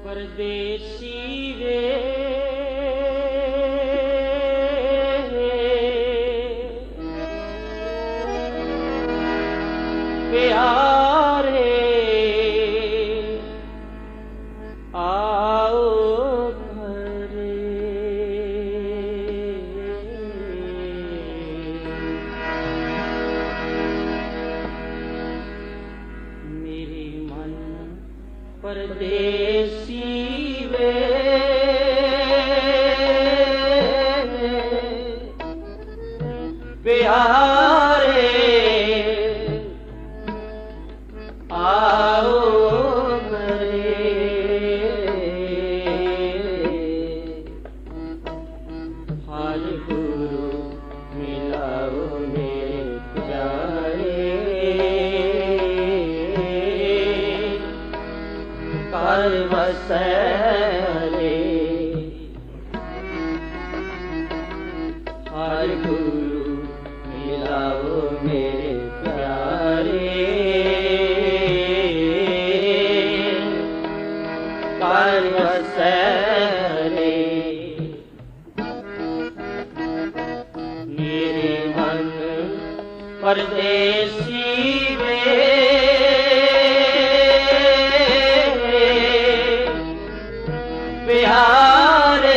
परदेसी वे प्यारे आओ घरे। मेरे मन परदेसी वे प्यारे आओ घरे। हर गुरु मिलाओ मेरे प्यारे, कर बसै रे। हर गुरु मिलाओ मेरे प्यारे, कर बसै रे। मेरे मन परदेसी वे प्यारे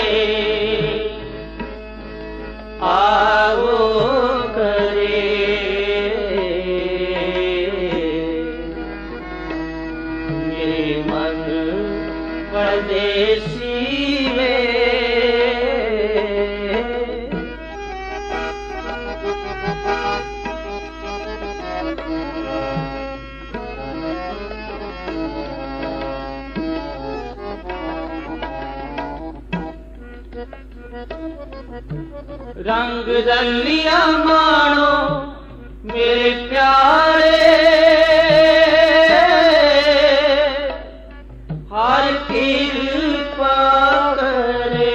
आओ घरे। मेरे मन परदेसी वे रंग रलिया मानो मेरे प्यारे, हर कृपा करे।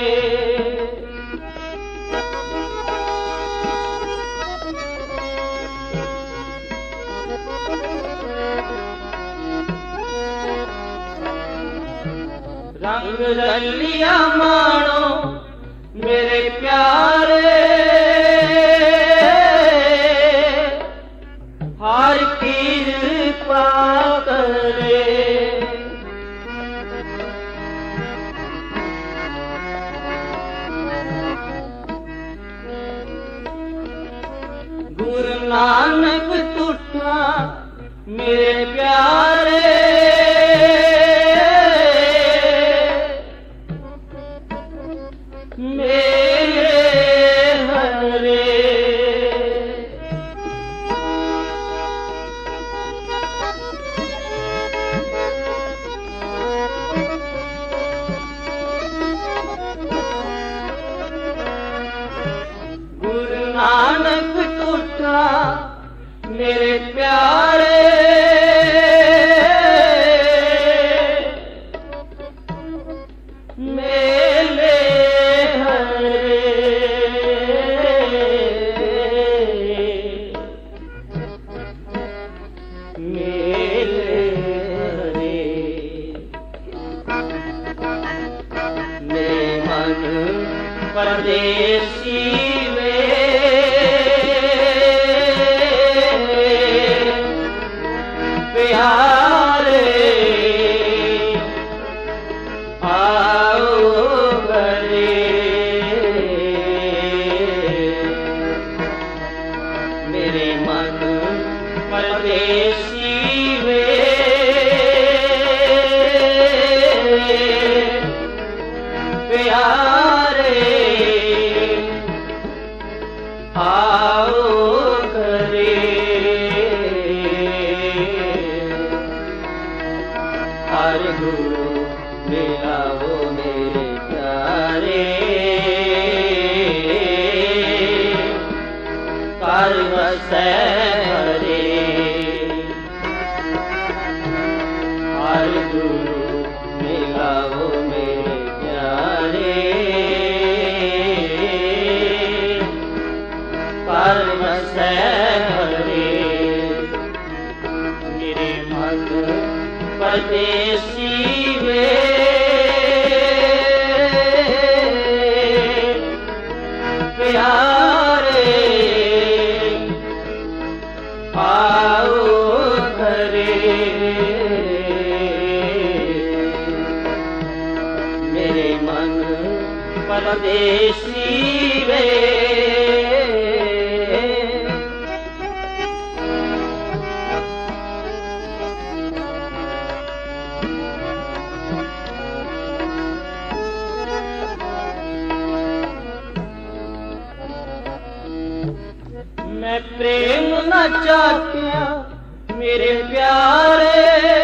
रंग रलिया मानो मेरे प्यारे, हर कृपा करे। गुरु नानक टूटा मेरे प्यारे, मेरे हरे। गुरु नानक टूटा मेरे प्यारे, मेरे परदेसी वे प्यारे आओ घरे। मेरे मन परदेसी वे प्यारे आओ घरे। हर गुरु मिलाओ मेरे प्यारे, कर बसै रे। हर गुरु मिलाओ मेरे प्यारे, कर बसै रे। मेरे मन परदेसी वे परदेसी वे मैं प्रेम न चाहतिया मेरे प्यारे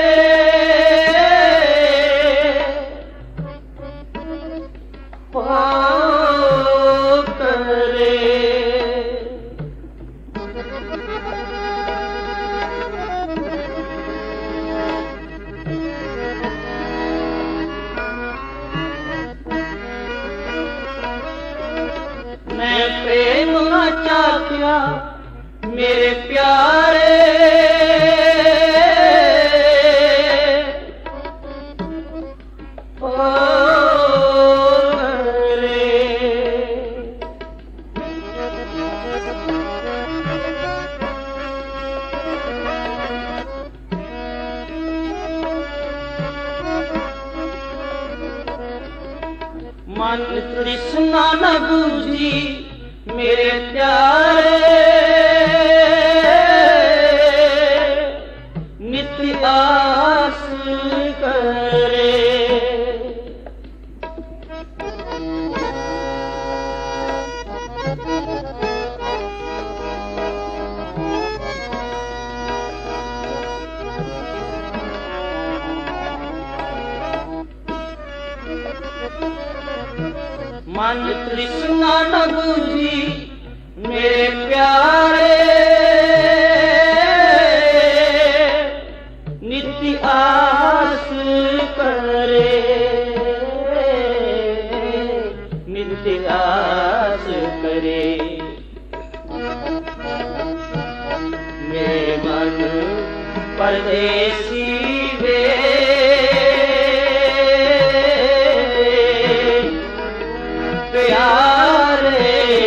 पाओ करे मैं प्रेम न चाहतिया मेरे प्यारे मन तृष्णा न बूझी मेरे प्यारे नित्य आस करे मन तृष्णा न बूझी मेरे प्यारे नित्य आस करे नित्य आस करे मेरे मन परदेसी वे प्यारे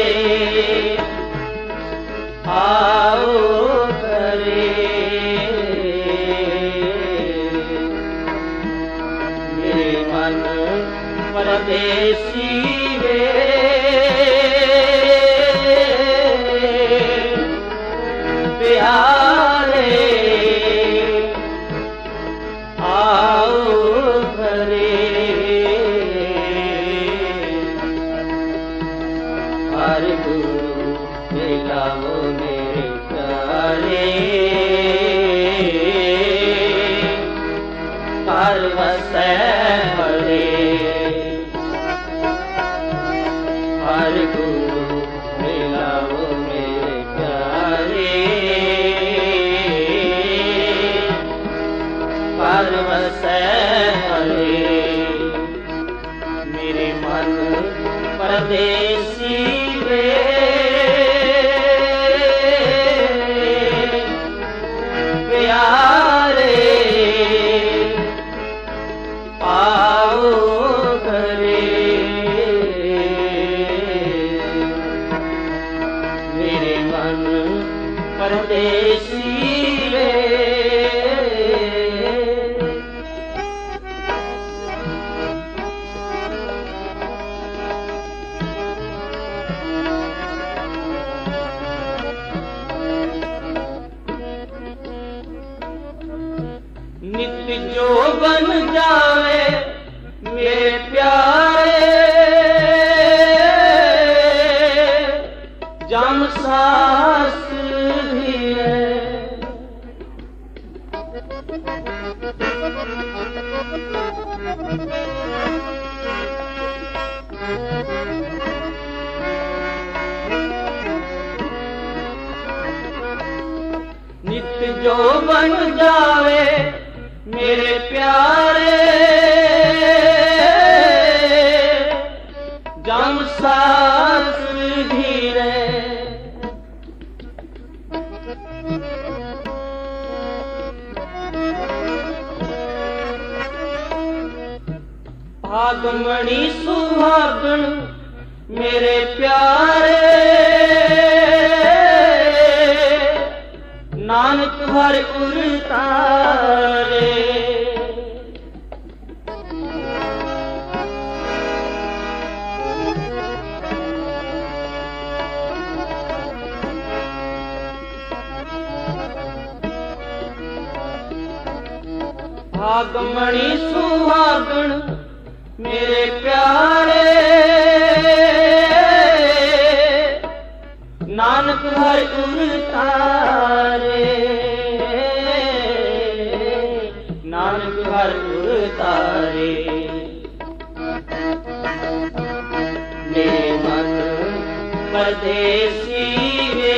आओ करे मेरे मन परदेसी वे प्यारे आओ करे हर गुरु मिलाओ मेरे प्यारे हर वसै हरे हर गुरु मिलाओ मेरे प्यारे हर वसै हरे मेरे मन परदेसी प्यारे आओ करे मेरे मन परदेसी नित्य जो बन जावे मेरे प्यारे जम सास भी है नित्य जो बन जावे मेरे प्यारे जम सास धीरे भागमणि सुहागण मेरे प्यारे नानक हर उतारे ਭਾਗਮਣੀ ਸੁਹਾਗਣ ਮੇਰੇ ਪਿਆਰੇ, ਨਾਨਕ ਹਰਿ ਗੁਰ ਤਾਰੇ, ਨਾਨਕ ਹਰਿ ਗੁਰ ਤਾਰੇ। ਮੇਰੇ ਮਨ ਪਰਦੇਸੀ ਵੇ,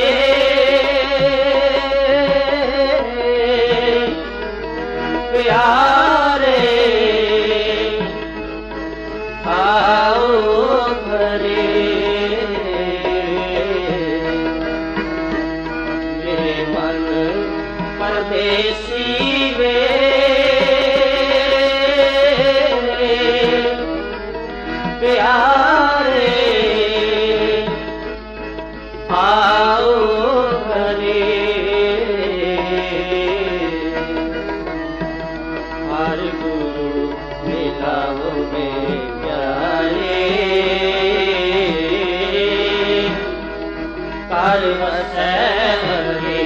ਪਿਆਰੇ ਆਓ ਘਰੇ। ਮੇਰੇ ਮਨ ਪਰਦੇਸੀ ਵੇ, ਪਿਆਰੇ ਆਓ ਘਰੇ। ਹਰ ਗੁਰੂ ਮਿਲਾਵੋ ਮੇਰੇ ਪਿਆਰੇ, ਘਰ ਵਸੈ ਹਰੇ।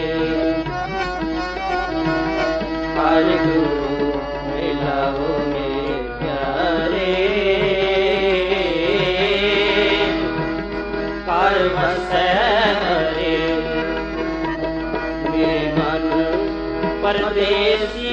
ਹਰ ਗੁਰੂ ਮਿਲਾਵੋ ਮੇਰੇ ਪਿਆਰੇ, ਘਰ ਵਸੈ ਹਰੇ। ਮੇਰੇ ਮਨ ਪਰਦੇਸੀ